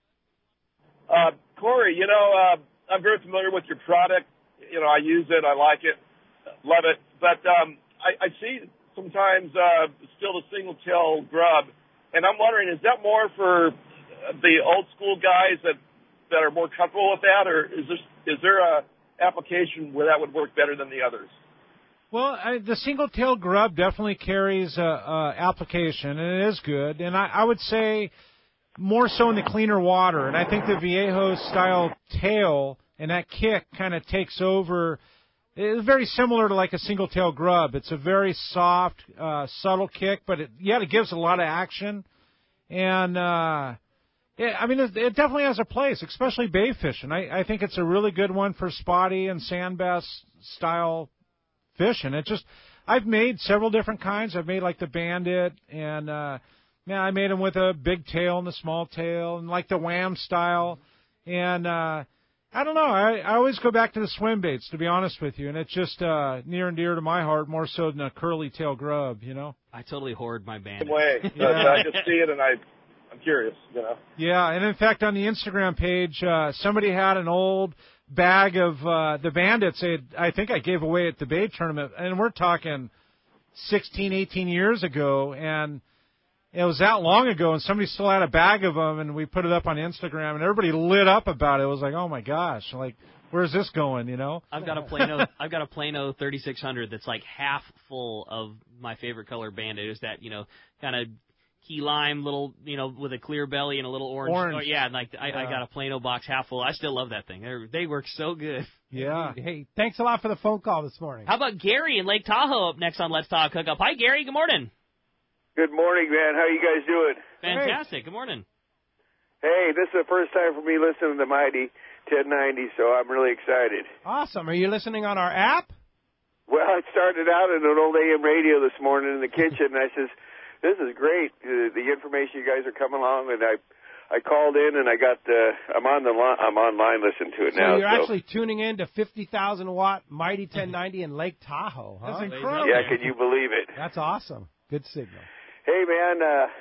Corey, I'm very familiar with your product. I use it. I like it. Love it. But I see sometimes still the single-tail grub, and I'm wondering, is that more for the old-school guys that are more comfortable with that, or is there a application where that would work better than the others? Well, the single-tail grub definitely carries application, and it is good. And I would say more so in the cleaner water. And I think the Viejo-style tail and that kick kind of takes over. It's very similar to like a single-tail grub. It's a very soft, subtle kick, but it gives a lot of action. And it definitely has a place, especially bay fishing. I think it's a really good one for spotty and sand bass style fishing. I've made several different kinds. I've made like the Bandit, and I made them with a big tail and a small tail, and like the Wham style. And I don't know. I always go back to the swim baits, to be honest with you, and it's just near and dear to my heart, more so than a curly tail grub. I totally hoard my Bandit. Way. I just see it and I'm curious, Yeah, and in fact, on the Instagram page, somebody had an old bag of the Bandits. I think I gave away at the bait tournament, and we're talking 16, 18 years ago, and it was that long ago, and somebody still had a bag of them, and we put it up on Instagram, and everybody lit up about it. It was like, oh my gosh, like, where's this going? I've got a Plano 3600 that's like half full of my favorite color Bandit. It's that kind of key lime little with a clear belly and a little orange. Oh, yeah, and I got a Plano box half full. I still love that thing. They work so good. Yeah. Hey, thanks a lot for the phone call this morning. How about Gary in Lake Tahoe up next on Let's Talk Hookup? Hi, Gary. Good morning. Good morning, man. How you guys doing? Fantastic. Good morning. Hey, this is the first time for me listening to the Mighty 1090, so I'm really excited. Awesome. Are you listening on our app? Well, I started out in an old AM radio this morning in the kitchen, and I says, this is great, the information you guys are coming along, and I called in, and I'm online listening to it now. So you're actually tuning in to 50,000-watt Mighty 1090 in Lake Tahoe, huh? That's incredible. Yeah, can you believe it? That's awesome. Good signal. Hey, man,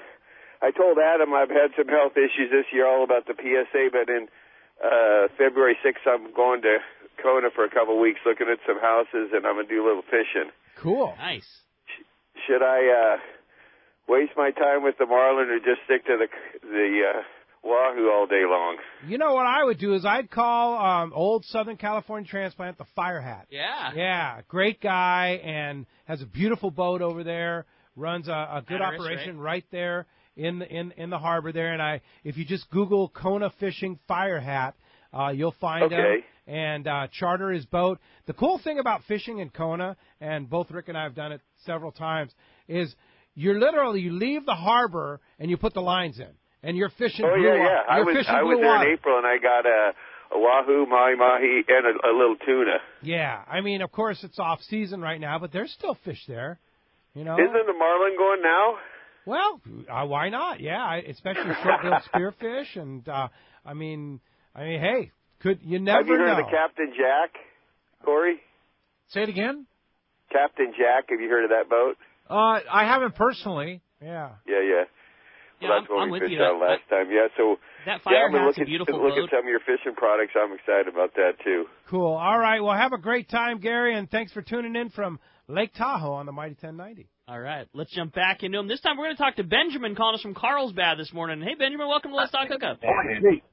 I told Adam I've had some health issues this year, all about the PSA, but in February 6th, I'm going to Kona for a couple of weeks looking at some houses, and I'm going to do a little fishing. Cool. Nice. Should I waste my time with the marlin or just stick to the wahoo all day long? You know what I would do is I'd call old Southern California transplant, the Fire Hat. Yeah. Yeah, great guy and has a beautiful boat over there. Runs a good operation right there in the harbor there. And if you just Google Kona Fishing Fire Hat, you'll find him and charter his boat. The cool thing about fishing in Kona, and both Rick and I have done it several times, is you leave the harbor and you put the lines in, and you're fishing. Oh yeah. I was there in April and I got a wahoo, mahi, and a little tuna. Yeah, I mean, of course it's off season right now, but there's still fish there. Isn't the marlin going now? Well, why not? Yeah, especially short-billed spearfish, and I mean, hey, you never know. Have you heard of the Captain Jack, Corey? Say it again. Captain Jack. Have you heard of that boat? I haven't personally. Yeah. Well, that's what we fished on last time. Yeah, so that Fire Hat's a beautiful boat. Look at some of your fishing products. I'm excited about that too. Cool. All right. Well, have a great time, Gary, and thanks for tuning in from Lake Tahoe on the Mighty 1090. All right, let's jump back into him. This time we're going to talk to Benjamin calling us from Carlsbad this morning. Hey, Benjamin, welcome to Let's Talk Hookup. Hey,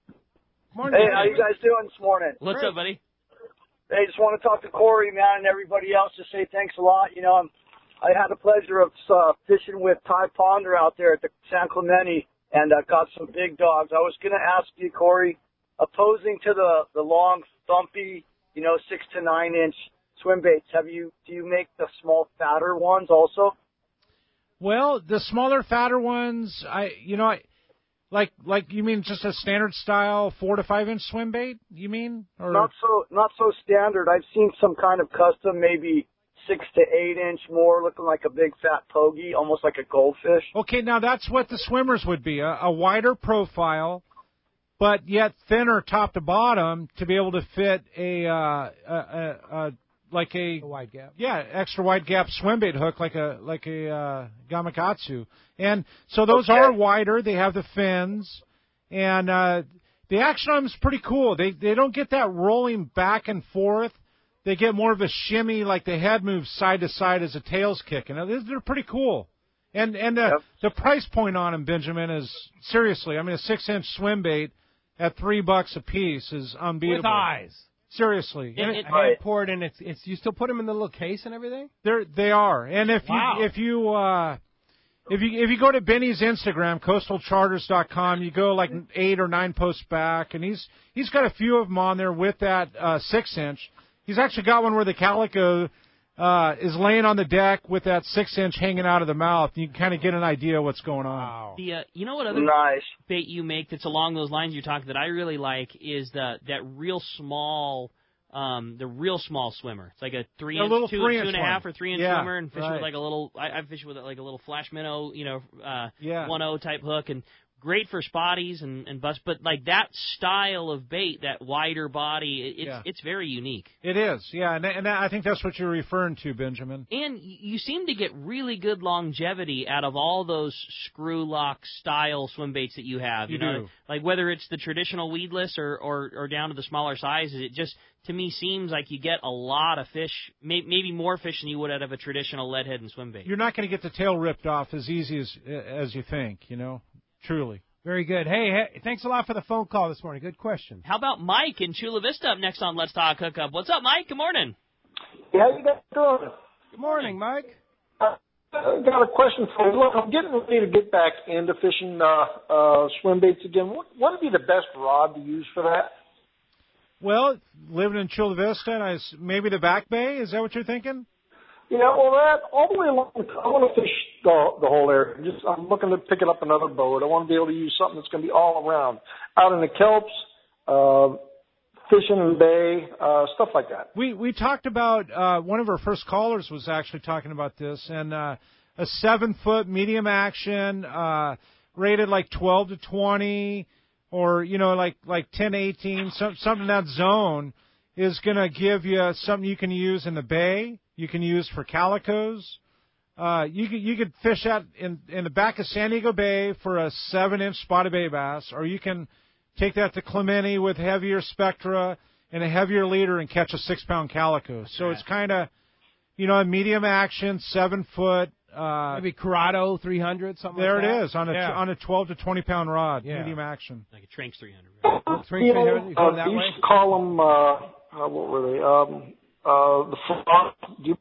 how you guys doing this morning? What's up, buddy? Hey, just want to talk to Corey, man, and everybody else. Just say thanks a lot. I had the pleasure of fishing with Ty Ponder out there at the San Clemente, and got some big dogs. I was going to ask you, Corey, opposing to the long, thumpy, 6 to 9 inch swim baits, do you make the small, fatter ones also? Well, the smaller, fatter ones, like you mean just a standard style 4 to 5 inch swim bait? You mean? Or? Not so standard. I've seen some kind of custom, maybe 6 to 8 inch more, looking like a big fat pogie, almost like a goldfish. Okay, now that's what the swimmers would be, a wider profile, but yet thinner top to bottom to be able to fit a wide gap. Yeah, extra wide gap swim bait hook like a Gamakatsu. And so those are wider. They have the fins, and the action on them is pretty cool. They don't get that rolling back and forth. They get more of a shimmy, like the head moves side to side as the tail's kicking. Now, they're pretty cool. And the price point on them, Benjamin, is seriously. I mean, a 6-inch swim bait at $3 a piece is unbeatable. With eyes. Seriously. Hand poured, and it's you still put them in the little case and everything? They are. And if you go to Benny's Instagram, coastalcharters.com, you go like 8 or 9 posts back, and he's got a few of them on there with that 6-inch. He's actually got one where the calico is laying on the deck with that 6-inch hanging out of the mouth. You can kind of get an idea of what's going on. Wow. You know what other bait you make that's along those lines you're talking that I really like is that real small the real small swimmer. It's like a 3-inch, 2.5 or 3-inch swimmer, and fish with like a little. I fish with like a little flash minnow, 1.0 type hook, and great for spotties and busts. But like that style of bait, that wider body, it's very unique. It is, yeah, and I think that's what you're referring to, Benjamin. And you seem to get really good longevity out of all those screw lock style swim baits that you have. You know, do. Like whether it's the traditional weedless or down to the smaller sizes, it just to me seems like you get a lot of fish, maybe more fish than you would out of a traditional lead head and swim bait. You're not going to get the tail ripped off as easy as you think, Truly. Very good. Hey, thanks a lot for the phone call this morning. Good question. How about Mike in Chula Vista up next on Let's Talk Hookup? What's up, Mike? Good morning. Yeah, how you guys doing? Good morning, Mike. I got a question for you. Look, I'm getting ready to get back into fishing swim baits again. What would be the best rod to use for that? Well, living in Chula Vista, and maybe the Back Bay, is that what you're thinking? Yeah, well, that all the way along. I want to fish the whole area. I'm looking to pick it up another boat. I want to be able to use something that's going to be all around, out in the kelps, fishing in the bay, stuff like that. We talked about one of our first callers was actually talking about this, and a 7-foot medium action, rated like 12 to 20, or like 10, 18, something in that zone is going to give you something you can use in the bay. You can use for calicos. You could fish that in the back of San Diego Bay for a 7-inch spotted bay bass, or you can take that to Clemente with heavier spectra and a heavier leader and catch a 6-pound calico. So it's kind of, a medium action, 7-foot. Maybe Corrado 300, something there like that. There it is, on a 12 to 20 pound rod, medium action. Like a Tranks 300. Right? Tranks 300, you going that you way? used to call them, what were they? The frog.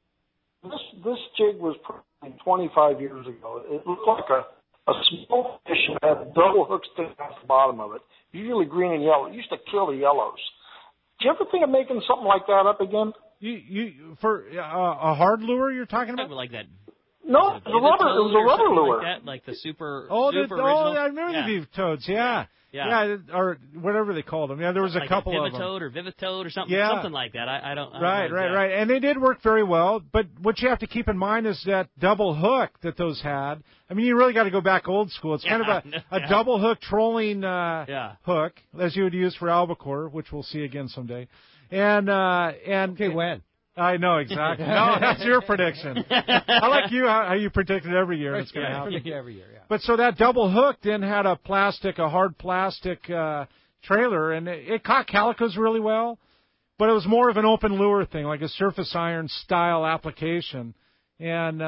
This jig was probably 25 years ago. It looked like a small fish and had double hooks sticking off the bottom of it, usually green and yellow. It used to kill the yellows. Do you ever think of making something like that up again? You for a hard lure you're talking about? Like that. No, it was a rubber lure. Like that, like the super. Super original. I remember the beef toads. Yeah, or whatever they called them. Yeah, there was a couple of them. Vivitoad or Vivitoad or something like that. I don't. Right. And they did work very well. But what you have to keep in mind is that double hook that those had. I mean, you really got to go back old school. It's kind of a double hook trolling hook, as you would use for albacore, which we'll see again someday. And okay, when? I know exactly. No, that's your prediction. I like you how you predict it every year. It's going to happen every year. Yeah. But so that double hook then had a hard plastic trailer, and it caught calicos really well. But it was more of an open lure thing, like a surface iron style application. And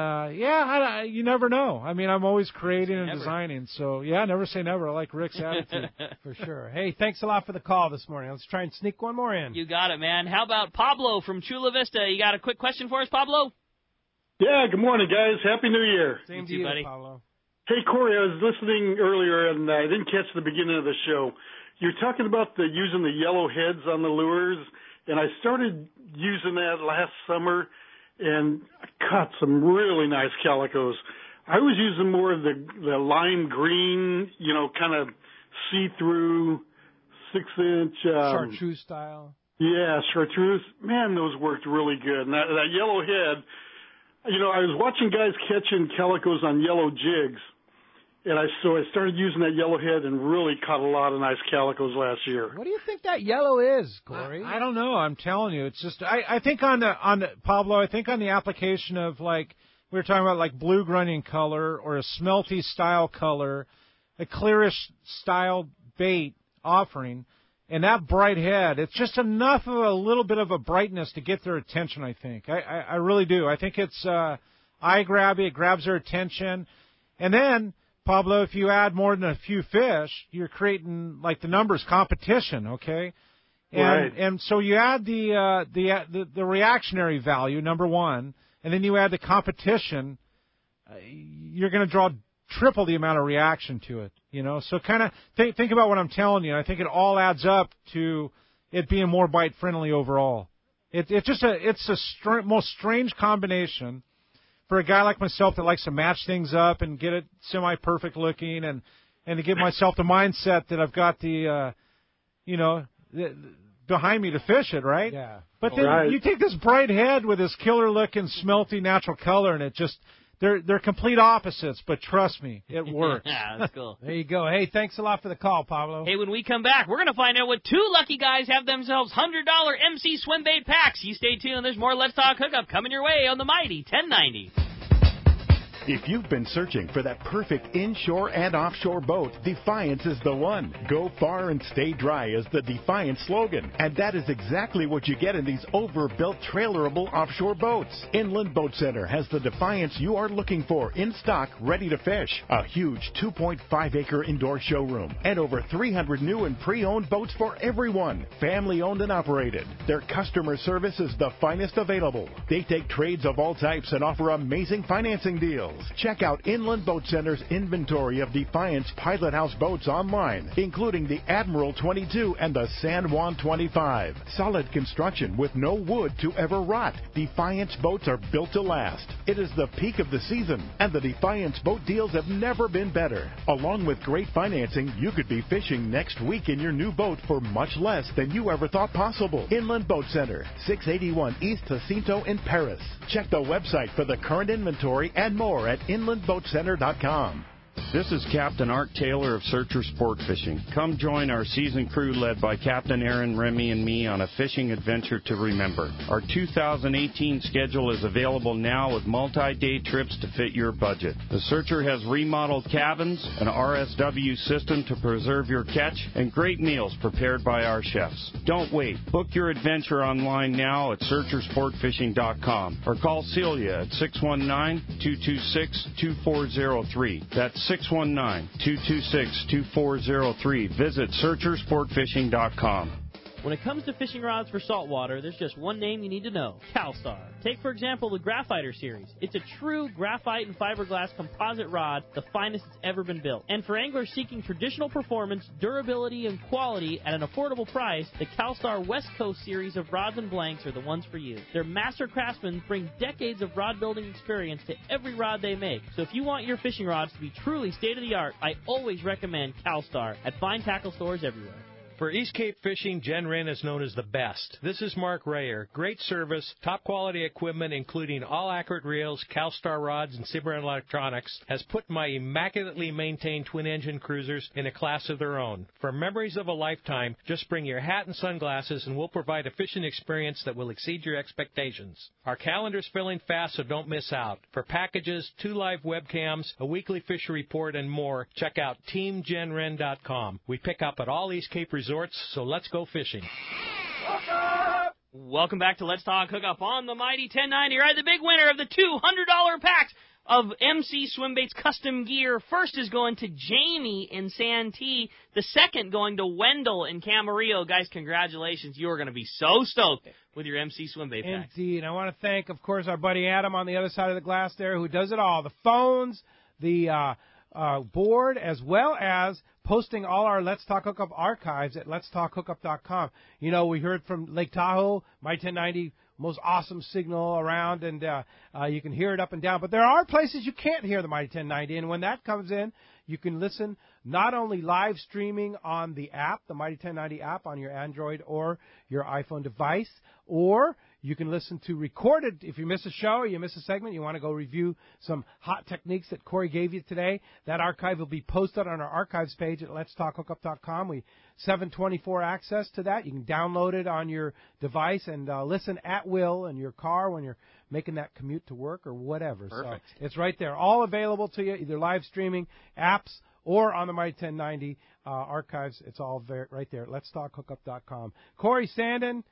you never know. I mean, I'm always creating and designing. So never say never. I like Rick's attitude. For sure. Hey, thanks a lot for the call this morning. Let's try and sneak one more in. You got it, man. How about Pablo from Chula Vista? You got a quick question for us, Pablo? Yeah, good morning, guys. Happy New Year. Same to you, buddy. Pablo. Hey, Corey, I was listening earlier, and I didn't catch the beginning of the show. You're talking about using the yellow heads on the lures, and I started using that last summer, and I caught some really nice calicos. I was using more of the lime green, kind of see-through 6-inch. Chartreuse style. Yeah, chartreuse. Man, those worked really good. And that yellowhead, I was watching guys catching calicos on yellow jigs, and I started using that yellowhead and really caught a lot of nice calicos last year. What do you think that yellow is, Corey? I don't know. I'm telling you, it's just I think on the Pablo. I think on the application of like we were talking about like blue grunting color or a smelty style color, a clearish style bait offering. And that bright head, it's just enough of a little bit of a brightness to get their attention, I think. I really do. I think it's eye-grabby. It grabs their attention. And then, Pablo, if you add more than a few fish, you're creating, like, the numbers competition, okay? Right. And so you add the reactionary value, number one, and then you add the competition, you're going to draw triple the amount of reaction to it, So kind of think about what I'm telling you. I think it all adds up to it being more bite friendly overall. It's a most strange combination for a guy like myself that likes to match things up and get it semi perfect looking and to give myself the mindset that I've got the behind me to fish it, right? Yeah. But then you take this bright head with this killer looking smelty natural color and it just They're complete opposites, but trust me, it works. Yeah, that's cool. There you go. Hey, thanks a lot for the call, Pablo. Hey, when we come back, we're going to find out what two lucky guys have themselves $100 MC swim bait packs. You stay tuned. There's more Let's Talk Hookup coming your way on the Mighty 1090. If you've been searching for that perfect inshore and offshore boat, Defiance is the one. Go far and stay dry is the Defiance slogan. And that is exactly what you get in these overbuilt trailerable offshore boats. Inland Boat Center has the Defiance you are looking for in stock, ready to fish. A huge 2.5-acre indoor showroom and over 300 new and pre-owned boats for everyone. Family owned and operated. Their customer service is the finest available. They take trades of all types and offer amazing financing deals. Check out Inland Boat Center's inventory of Defiance Pilot House boats online, including the Admiral 22 and the San Juan 25. Solid construction with no wood to ever rot. Defiance boats are built to last. It is the peak of the season, and the Defiance boat deals have never been better. Along with great financing, you could be fishing next week in your new boat for much less than you ever thought possible. Inland Boat Center, 681 East Jacinto in Paris. Check the website for the current inventory and more at inlandboatcenter.com. This is Captain Art Taylor of Searcher Sport Fishing. Come join our season crew led by Captain Aaron, Remy, and me on a fishing adventure to remember. Our 2018 schedule is available now with multi-day trips to fit your budget. The Searcher has remodeled cabins, an RSW system to preserve your catch, and great meals prepared by our chefs. Don't wait. Book your adventure online now at searchersportfishing.com or call Celia at 619-226-2403. That's 619-226-2403. Visit searchersportfishing.com. When it comes to fishing rods for saltwater, there's just one name you need to know, CalStar. Take, for example, the Graphiter series. It's a true graphite and fiberglass composite rod, the finest it's ever been built. And for anglers seeking traditional performance, durability, and quality at an affordable price, the CalStar West Coast series of rods and blanks are the ones for you. Their master craftsmen bring decades of rod building experience to every rod they make. So if you want your fishing rods to be truly state-of-the-art, I always recommend CalStar at fine tackle stores everywhere. For East Cape fishing, Jen Wren is known as the best. This is Mark Rayer. Great service, top quality equipment, including all accurate reels, CalStar rods, and Cimarron Electronics, has put my immaculately maintained twin-engine cruisers in a class of their own. For memories of a lifetime, just bring your hat and sunglasses, and we'll provide a fishing experience that will exceed your expectations. Our calendar's filling fast, so don't miss out. For packages, 2 live webcams, a weekly fishery report, and more, check out TeamJenWren.com. We pick up at all East Cape resorts, so let's go fishing. Welcome back to Let's Talk Hookup on the Mighty 1090. Right, the big winner of the $200 packs of MC Swimbait's custom gear. First is going to Jamie in Santee. The second going to Wendell in Camarillo. Guys, congratulations. You are going to be so stoked with your MC Swimbait packs. Indeed. I want to thank, of course, our buddy Adam on the other side of the glass there who does it all. The phones, the board, as well as posting all our Let's Talk Hookup archives at letstalkhookup.com. You know, we heard from Lake Tahoe, my 1090, most awesome signal around, and you can hear it up and down. But there are places you can't hear the Mighty 1090, and when that comes in, You can listen not only live streaming on the app, the Mighty 1090 app on your Android or your iPhone device, or you can listen to recorded. If you miss a show or you miss a segment, you want to go review some hot techniques that Corey gave you today, that archive will be posted on our archives page at letstalkhookup.com. We 724 access to that. You can download it on your device and listen at will in your car when you're making that commute to work or whatever. Perfect. So it's right there, all available to you, either live streaming, apps, or on the Mighty 1090 archives. It's all right there at letstalkhookup.com. Corey Sandin,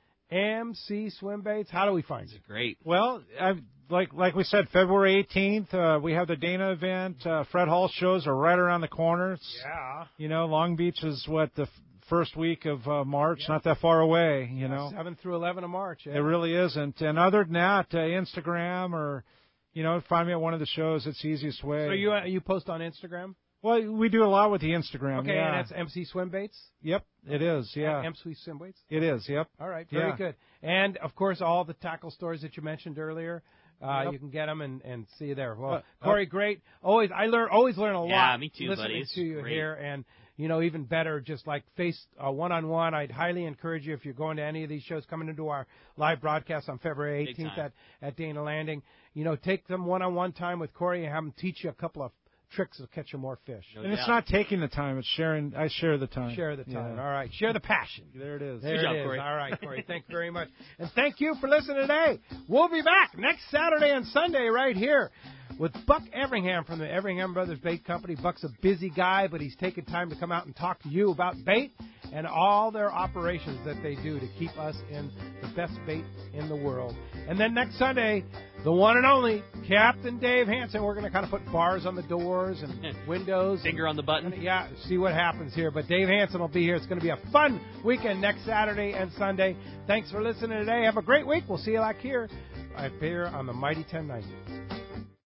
MC Swim Baits. How do we find you? Great. Well, like we said, February 18th, we have the Dana event. Fred Hall shows are right around the corner. Yeah. You know, Long Beach is the first week of March, not that far away, you know. 7 through 11 of March. Yeah. It really isn't. And other than that, Instagram or, find me at one of the shows. It's the easiest way. So you post on Instagram? Well, we do a lot with the Instagram. Okay, yeah. and that's MC Swim Baits? Yep, it is, yeah. MC Swim Baits? It is, yep. All right, very good. And, of course, all the tackle stories that you mentioned earlier, Yep. you can get them and see you there. Well, Corey, great. Always learn a lot. Yeah, me too, listening buddy. It's to you great. here. And, even better, just like face one-on-one. I'd highly encourage you, if you're going to any of these shows, coming into our live broadcast on February 18th at Dana Landing, take them one-on-one time with Corey and have him teach you a couple of tricks to catch you more fish. And it's not taking the time, it's sharing. I share the time. Share the time. Yeah. All right. Share the passion. There it is. There Good job, it is. Corey. All right, Corey. Thank you very much. And thank you for listening today. We'll be back next Saturday and Sunday right here with Buck Everingham from the Everingham Brothers Bait Company. Buck's a busy guy, but he's taken time to come out and talk to you about bait and all their operations that they do to keep us in the best bait in the world. And then next Sunday, the one and only Captain Dave Hansen. We're going to kind of put bars on the doors and windows. Finger on the button. Yeah, see what happens here. But Dave Hansen will be here. It's going to be a fun weekend next Saturday and Sunday. Thanks for listening today. Have a great week. We'll see you back here on the Mighty 1090.